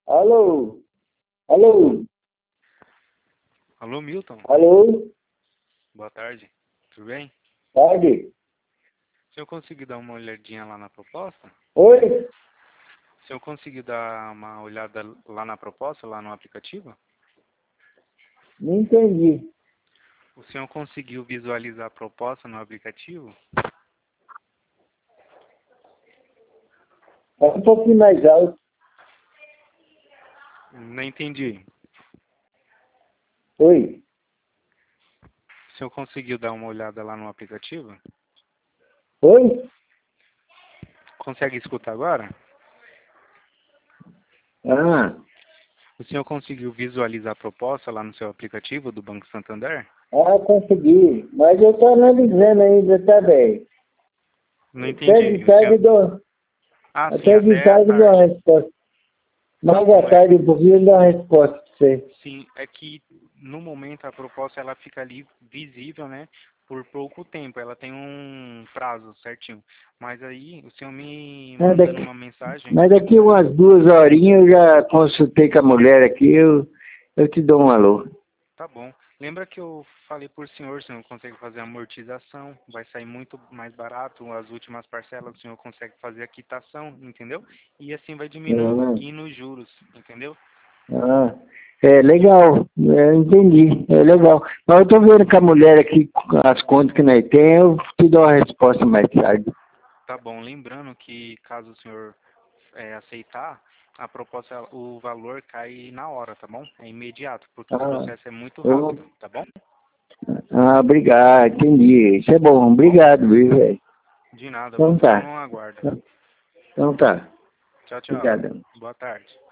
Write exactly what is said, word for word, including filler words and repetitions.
Alô? Alô? Alô, Milton. Alô? Boa tarde. Tudo bem? Tarde? Se eu conseguir dar uma olhadinha lá na proposta? Oi? Se eu conseguir dar uma olhada lá na proposta, lá no aplicativo? Não entendi. O senhor conseguiu visualizar a proposta no aplicativo? Fala um pouquinho mais alto. Não entendi. Oi? O senhor conseguiu dar uma olhada lá no aplicativo? Oi? Consegue escutar agora? Ah, O senhor conseguiu visualizar a proposta lá no seu aplicativo do Banco Santander? ah, consegui. Mas eu tô analisando ainda, tá bem? Não Até de entendi. O tarde eu senhor... dou, Ah, sim, até de até a tarde eu dou a tarde. resposta. Tá Mais à bom, é. tarde um pouquinho eu dou a resposta pra você. Sim, é que no momento a proposta ela fica ali visível, né? Por pouco tempo, ela tem um prazo certinho. Mas aí o senhor me Mas mandando daqui, uma mensagem, mas daqui umas duas horinhas eu já consultei com a mulher aqui, eu, eu te dou um alô. tá bom. Lembra que eu falei por senhor, o senhor consegue fazer amortização, vai sair muito mais barato, as últimas parcelas o senhor consegue fazer a quitação, entendeu? E assim vai Ah, diminuindo os juros, entendeu? ah, é legal, é, entendi, é legal. Mas eu tô vendo com a mulher aqui, as contas que nós temos, eu te dou a resposta mais tarde. Tá bom. Lembrando que caso o senhor é, aceitar, a proposta, o valor cai na hora, tá bom? É imediato, porque o Ah, processo é muito eu vou... rápido, tá bom? Ah, obrigado, entendi. Isso é bom, Tá bom? obrigado, viu, velho? De nada, vou Então ficar tá, no aguardo. então tá, Tchau, tchau. obrigado. Boa tarde.